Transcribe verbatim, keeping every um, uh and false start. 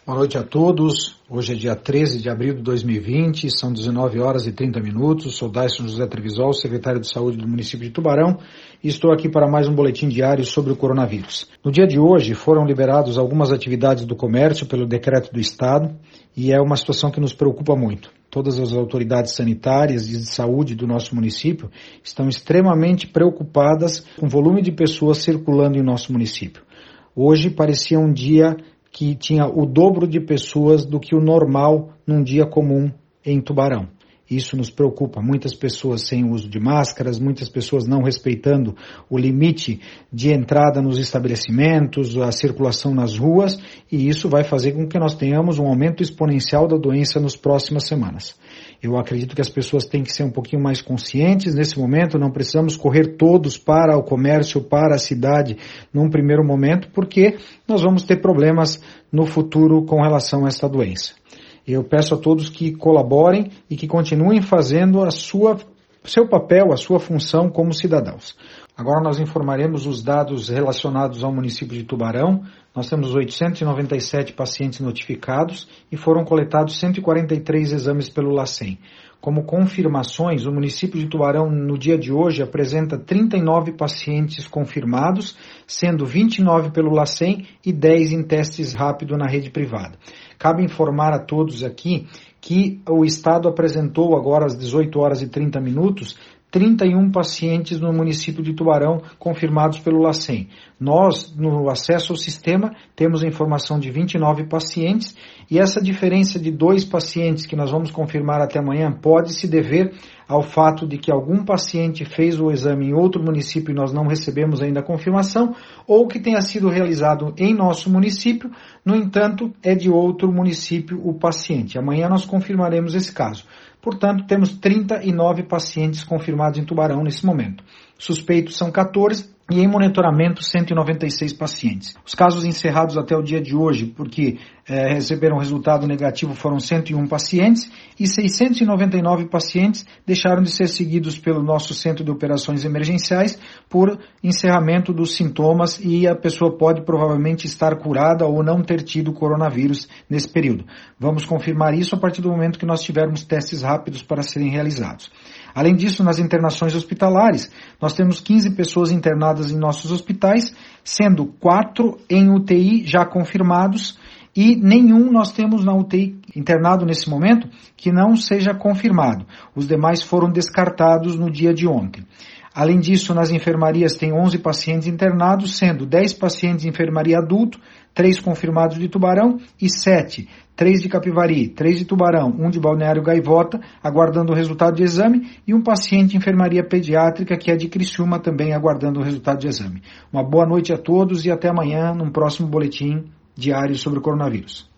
Boa noite a todos. Hoje é dia treze de abril de dois mil e vinte, são dezenove horas e trinta minutos. Sou Daison José Trevisol, secretário de Saúde do município de Tubarão, e estou aqui para mais um boletim diário sobre o coronavírus. No dia de hoje foram liberadas algumas atividades do comércio pelo decreto do Estado e é uma situação que nos preocupa muito. Todas as autoridades sanitárias e de saúde do nosso município estão extremamente preocupadas com o volume de pessoas circulando em nosso município. Hoje parecia um dia que tinha o dobro de pessoas do que o normal num dia comum em Tubarão. Isso nos preocupa. Muitas pessoas sem uso de máscaras, muitas pessoas não respeitando o limite de entrada nos estabelecimentos, a circulação nas ruas, e isso vai fazer com que nós tenhamos um aumento exponencial da doença nas próximas semanas. Eu acredito que as pessoas têm que ser um pouquinho mais conscientes nesse momento, não precisamos correr todos para o comércio, para a cidade num primeiro momento, porque nós vamos ter problemas no futuro com relação a esta doença. Eu peço a todos que colaborem e que continuem fazendo a sua, seu papel, a sua função como cidadãos. Agora nós informaremos os dados relacionados ao município de Tubarão. Nós temos oitocentos e noventa e sete pacientes notificados e foram coletados cento e quarenta e três exames pelo LACEN. Como confirmações, o município de Tubarão, no dia de hoje, apresenta trinta e nove pacientes confirmados, sendo vinte e nove pelo LACEN e dez em testes rápidos na rede privada. Cabe informar a todos aqui que o Estado apresentou agora às dezoito horas e trinta minutos trinta e um pacientes no município de Tubarão confirmados pelo LACEN. Nós, no acesso ao sistema, temos a informação de vinte e nove pacientes e essa diferença de dois pacientes que nós vamos confirmar até amanhã pode se dever ao fato de que algum paciente fez o exame em outro município e nós não recebemos ainda a confirmação, ou que tenha sido realizado em nosso município, no entanto, é de outro município o paciente. Amanhã nós confirmaremos esse caso. Portanto, temos trinta e nove pacientes confirmados em Tubarão nesse momento. Suspeitos são quatorze e em monitoramento cento e noventa e seis pacientes. Os casos encerrados até o dia de hoje, porque eh, receberam resultado negativo, foram cento e um pacientes e seiscentos e noventa e nove pacientes deixaram de ser seguidos pelo nosso Centro de Operações Emergenciais por encerramento dos sintomas e a pessoa pode provavelmente estar curada ou não ter tido coronavírus nesse período. Vamos confirmar isso a partir do momento que nós tivermos testes rápidos para serem realizados. Além disso, nas internações hospitalares, nós temos quinze pessoas internadas em nossos hospitais, sendo quatro em U T I já confirmados e nenhum nós temos na U T I internado nesse momento que não seja confirmado. Os demais foram descartados no dia de ontem. Além disso, nas enfermarias tem onze pacientes internados, sendo dez pacientes de enfermaria adulto, três confirmados de Tubarão e sete, três de Capivari, três de Tubarão, um de Balneário Gaivota, aguardando o resultado de exame, e um paciente de enfermaria pediátrica que é de Criciúma, também aguardando o resultado de exame. Uma boa noite a todos e até amanhã num próximo boletim diário sobre o coronavírus.